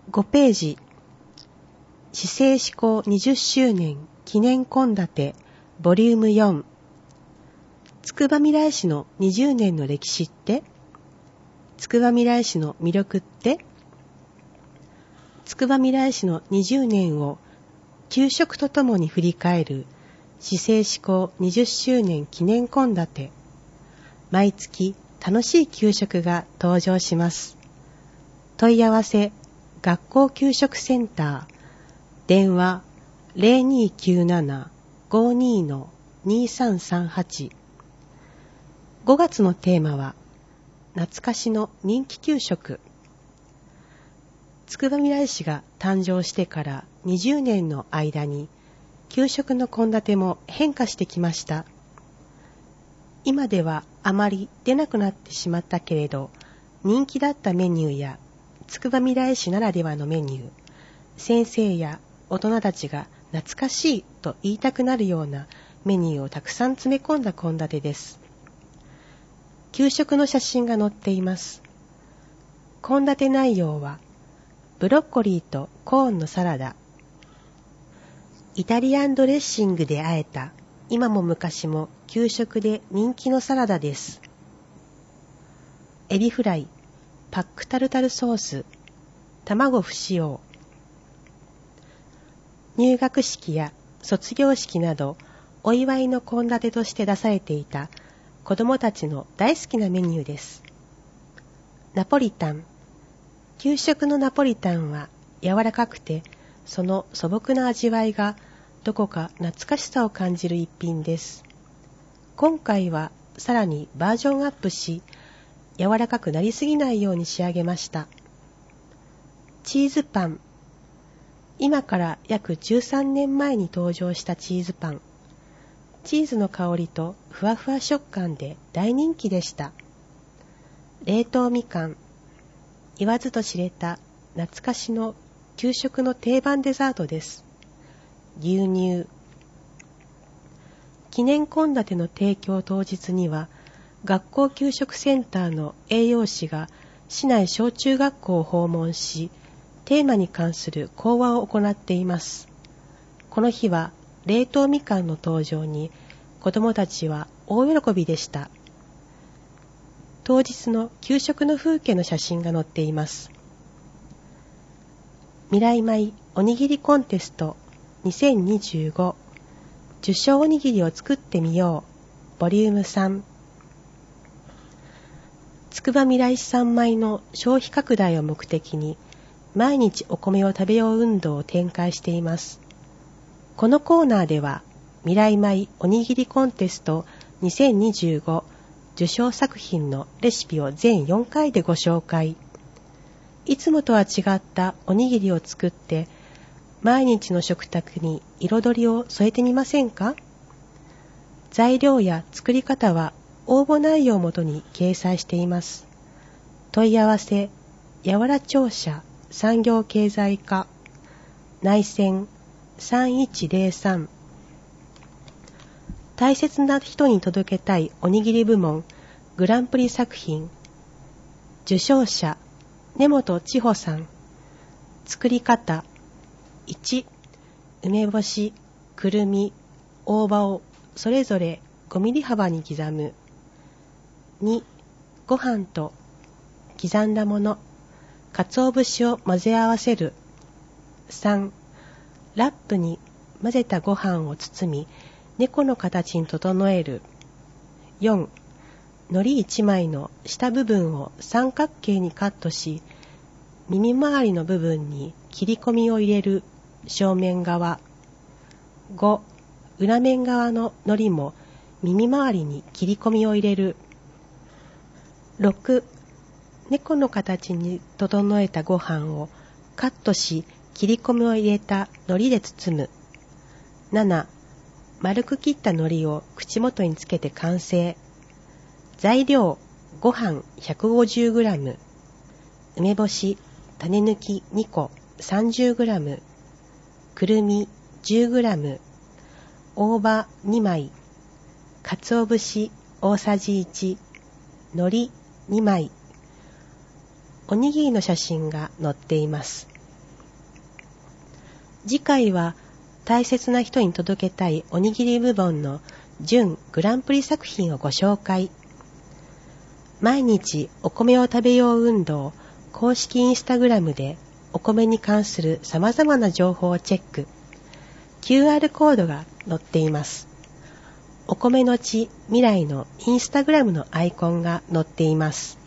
5ページ、市政施行20周年記念献立ボリューム4。つくばみらい市の20年の歴史って？つくばみらい市の魅力って？つくばみらい市の20年を給食とともに振り返る市政施行20周年記念献立。毎月楽しい給食が登場します。問い合わせ学校給食センター、電話 0297-52-2338。5月のテーマは懐かしの人気給食。つくばみらい市が誕生してから20年の間に給食の献立も変化してきました。今ではあまり出なくなってしまったけれど、人気だったメニューやつくばみらい市ならではのメニュー、先生や大人たちが懐かしいと言いたくなるようなメニューをたくさん詰め込んだ献立です。給食の写真が載っています。献立内容はブロッコリーとコーンのサラダ、イタリアンドレッシングで和えた今も昔も給食で人気のサラダです。エビフライ、パックタルタルソース、卵不使用。入学式や卒業式などお祝いの献立として出されていた子どもたちの大好きなメニューです。ナポリタン。給食のナポリタンは柔らかくて、その素朴な味わいがどこか懐かしさを感じる一品です。今回はさらにバージョンアップし、柔らかくなりすぎないように仕上げました。チーズパン。今から約13年前に登場したチーズパン。チーズの香りとふわふわ食感で大人気でした。冷凍みかん。言わずと知れた懐かしの給食の定番デザートです。牛乳。記念献立の提供当日には、学校給食センターの栄養士が市内小中学校を訪問し、テーマに関する講話を行っています。この日は冷凍みかんの登場に子どもたちは大喜びでした。当日の給食の風景の写真が載っています。みらい米おにぎりコンテスト2025受賞おにぎりを作ってみようボリューム3。つくばみらい市産米の消費拡大を目的に毎日お米を食べよう運動を展開しています。このコーナーではみらい米おにぎりコンテスト2025受賞作品のレシピを全4回でご紹介。いつもとは違ったおにぎりを作って毎日の食卓に彩りを添えてみませんか？材料や作り方は応募内容をもとに掲載しています。問い合わせやわら庁舎産業経済課内線3103。大切な人に届けたいおにぎり部門グランプリ作品。受賞者根本千穂さん。作り方1、梅干し、くるみ、大葉をそれぞれ5ミリ幅に刻む。2、ご飯と刻んだもの、鰹節を混ぜ合わせる。3、ラップに混ぜたご飯を包み、猫の形に整える。4、海苔1枚の下部分を三角形にカットし、耳周りの部分に切り込みを入れる。正面側。5、裏面側の海苔も耳周りに切り込みを入れる。6、猫の形に整えたご飯をカットし切り込みを入れた海苔で包む。7、丸く切った海苔を口元につけて完成。材料、ご飯 150g、梅干し、種抜き2個 30g、くるみ 10g、大葉2枚、鰹節大さじ1、海苔2枚。おにぎりの写真が載っています。 次回は大切な人に届けたいおにぎり部門の準グランプリ作品をご紹介。毎日お米を食べよう運動公式インスタグラムでお米に関する様々な情報をチェック。QR コードが載っています。お米のち未来のインスタグラムのアイコンが載っています。